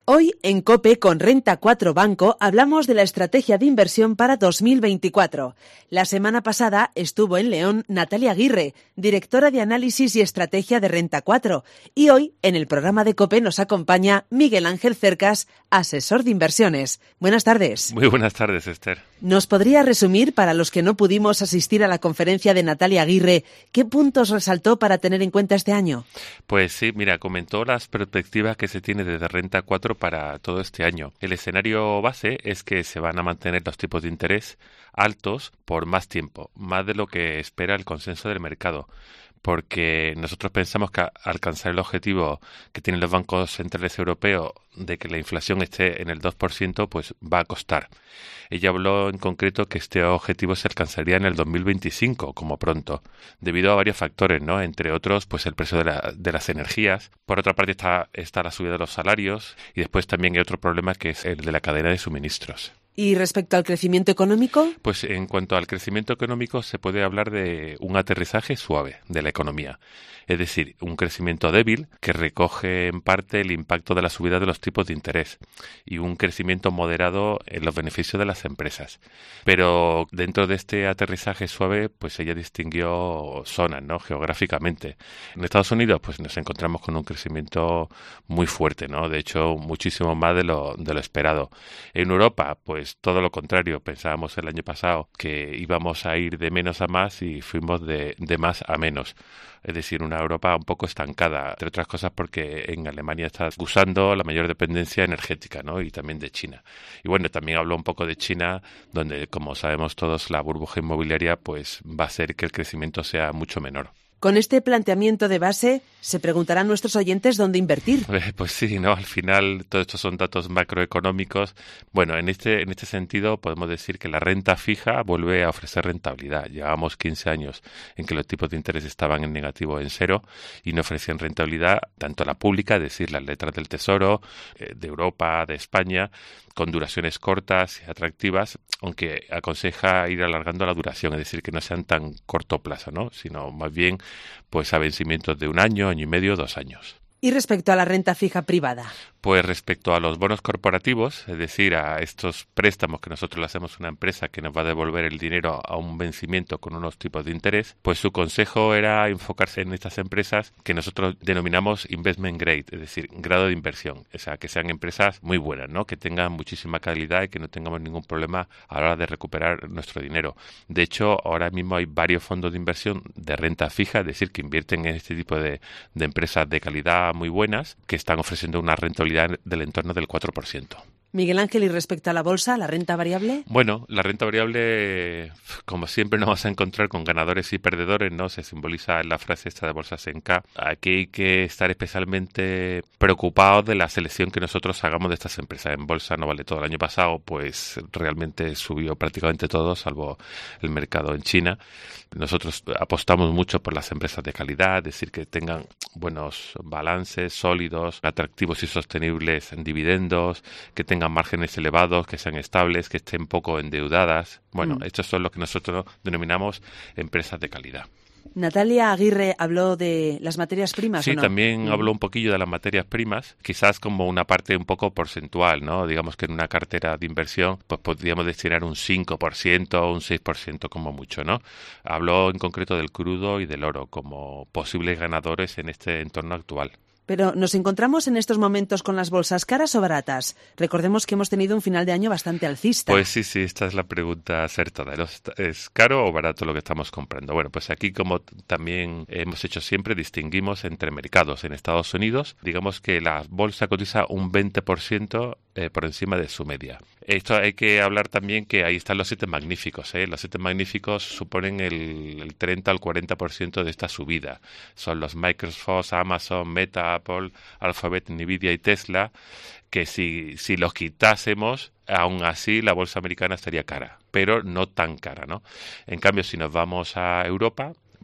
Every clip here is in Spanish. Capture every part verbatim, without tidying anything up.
Hoy, en COPE, con Renta cuatro Banco, hablamos de la estrategia de inversión para dos mil veinticuatro. La semana pasada estuvo en León Natalia Aguirre, directora de análisis y estrategia de Renta cuatro. Y hoy, en el programa de COPE, nos acompaña Miguel Ángel Cercas, asesor de inversiones. Buenas tardes. Muy buenas tardes, Esther. ¿Nos podría resumir, para los que no pudimos asistir a la conferencia de Natalia Aguirre, qué puntos resaltó para tener en cuenta este año? Pues sí, mira, comentó las perspectivas que se tiene desde Renta cuatro para todo este año. El escenario base es que se van a mantener los tipos de interés altos por más tiempo, más de lo que espera el consenso del mercado, porque nosotros pensamos que alcanzar el objetivo que tienen los bancos centrales europeos de que la inflación esté en el dos por ciento, pues va a costar. Ella habló en concreto que este objetivo se alcanzaría en el dos mil veinticinco, como pronto, debido a varios factores, ¿no? Entre otros, pues el precio de, la, de las energías. Por otra parte está, está la subida de los salarios y después también hay otro problema que es el de la cadena de suministros. ¿Y respecto al crecimiento económico? Pues en cuanto al crecimiento económico se puede hablar de un aterrizaje suave de la economía. Es decir, un crecimiento débil que recoge en parte el impacto de la subida de los tipos de interés y un crecimiento moderado en los beneficios de las empresas. Pero dentro de este aterrizaje suave, pues ella distinguió zonas, ¿no? Geográficamente. En Estados Unidos, pues nos encontramos con un crecimiento muy fuerte, ¿no? De hecho, muchísimo más de lo, de lo esperado. En Europa, pues todo lo contrario. Pensábamos el año pasado que íbamos a ir de menos a más y fuimos de, de más a menos. Es decir, una Europa un poco estancada, entre otras cosas porque en Alemania está acusando la mayor dependencia energética, ¿no? Y también de China. Y bueno, también habló un poco de China, donde, como sabemos todos, la burbuja inmobiliaria pues va a hacer que el crecimiento sea mucho menor. Con este planteamiento de base, se preguntarán nuestros oyentes dónde invertir. Eh, pues sí, ¿no? Al final, todos estos son datos macroeconómicos. Bueno, en este, en este sentido, podemos decir que la renta fija vuelve a ofrecer rentabilidad. Llevábamos quince años en que los tipos de interés estaban en negativo, en cero, y no ofrecían rentabilidad tanto a la pública, es decir, las letras del Tesoro, eh, de Europa, de España, con duraciones cortas y atractivas, aunque aconseja ir alargando la duración, es decir, que no sean tan corto plazo, ¿no? Sino más bien pues a vencimientos de un año, año y medio, dos años. ¿Y respecto a la renta fija privada? Pues respecto a los bonos corporativos, es decir, a estos préstamos que nosotros le hacemos a una empresa que nos va a devolver el dinero a un vencimiento con unos tipos de interés, pues su consejo era enfocarse en estas empresas que nosotros denominamos investment grade, es decir, grado de inversión, o sea, que sean empresas muy buenas, ¿no? Que tengan muchísima calidad y que no tengamos ningún problema a la hora de recuperar nuestro dinero. De hecho, ahora mismo hay varios fondos de inversión de renta fija, es decir, que invierten en este tipo de, de empresas de calidad muy buenas, que están ofreciendo una rentabilidad del entorno del cuatro por ciento. Miguel Ángel, ¿y respecto a la bolsa, la renta variable? Bueno, la renta variable, como siempre, nos vas a encontrar con ganadores y perdedores, ¿no? Se simboliza en la frase esta de bolsas en K. Aquí hay que estar especialmente preocupados de la selección que nosotros hagamos de estas empresas. En bolsa no vale todo. El año pasado, pues realmente subió prácticamente todo, salvo el mercado en China. Nosotros apostamos mucho por las empresas de calidad, es decir, que tengan buenos balances sólidos, atractivos y sostenibles en dividendos, que tengan márgenes elevados, que sean estables, que estén poco endeudadas. Bueno, mm. estos son lo que nosotros denominamos empresas de calidad. Natalia Aguirre habló de las materias primas, Sí, ¿o no? también mm. habló un poquillo de las materias primas, quizás como una parte un poco porcentual, ¿no? Digamos que en una cartera de inversión pues podríamos destinar un cinco por ciento o un seis por ciento como mucho, ¿no? Habló en concreto del crudo y del oro como posibles ganadores en este entorno actual. Pero ¿nos encontramos en estos momentos con las bolsas caras o baratas? Recordemos que hemos tenido un final de año bastante alcista. Pues sí, sí, esta es la pregunta acertada. ¿Es caro o barato lo que estamos comprando? Bueno, pues aquí, como también hemos hecho siempre, distinguimos entre mercados. En Estados Unidos, digamos que la bolsa cotiza un veinte por ciento eh, por encima de su media. Esto hay que hablar también que ahí están los siete magníficos, ¿eh? Los siete magníficos suponen el, el treinta al cuarenta por ciento de esta subida. Son los Microsoft, Amazon, Meta, Apple, Alphabet, Nvidia y Tesla, que si, si los quitásemos, aún así la bolsa americana estaría cara, pero no tan cara, ¿no? En cambio, si nos vamos a Europa,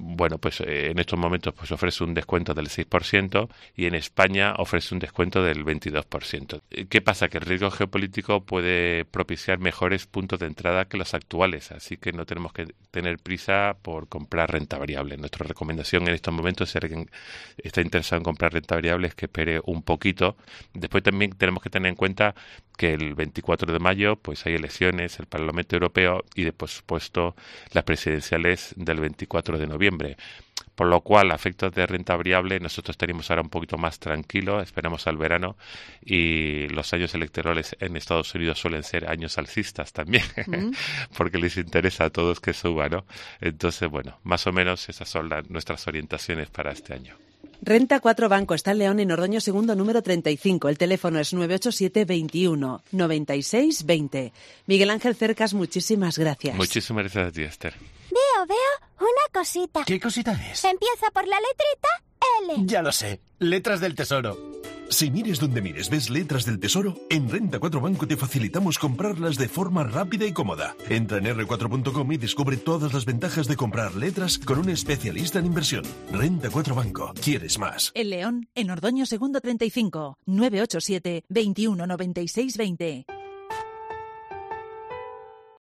bueno, pues eh, en estos momentos pues ofrece un descuento del seis por ciento y en España ofrece un descuento del veintidós por ciento. ¿Qué pasa? Que el riesgo geopolítico puede propiciar mejores puntos de entrada que los actuales, así que no tenemos que tener prisa por comprar renta variable. Nuestra recomendación en estos momentos, si alguien está interesado en comprar renta variable, es que espere un poquito. Después también tenemos que tener en cuenta que el veinticuatro de mayo pues hay elecciones, el Parlamento Europeo y, de, por supuesto, las presidenciales del veinticuatro de noviembre. Por lo cual, a efectos de renta variable, nosotros estaríamos ahora un poquito más tranquilos, esperamos al verano, y los años electorales en Estados Unidos suelen ser años alcistas también, mm. porque les interesa a todos que suba, ¿no? Entonces, bueno, más o menos esas son la, nuestras orientaciones para este año. Renta cuatro Banco está en León, en Ordoño segundo, número treinta y cinco. El teléfono es nueve ocho siete, veintiuno, noventa y seis, veinte. Miguel Ángel Cercas, muchísimas gracias. Muchísimas gracias a ti, Esther. Veo, veo una cosita. ¿Qué cosita es? Empieza por la letrita L. Ya lo sé, letras del tesoro. Si mires donde mires ves letras del tesoro, en Renta cuatro Banco te facilitamos comprarlas de forma rápida y cómoda. Entra en erre cuatro punto com y descubre todas las ventajas de comprar letras con un especialista en inversión. Renta cuatro Banco, ¿quieres más? En León, en Ordoño segundo treinta y cinco, nueve ocho siete, veintiuno, noventa y seis, veinte.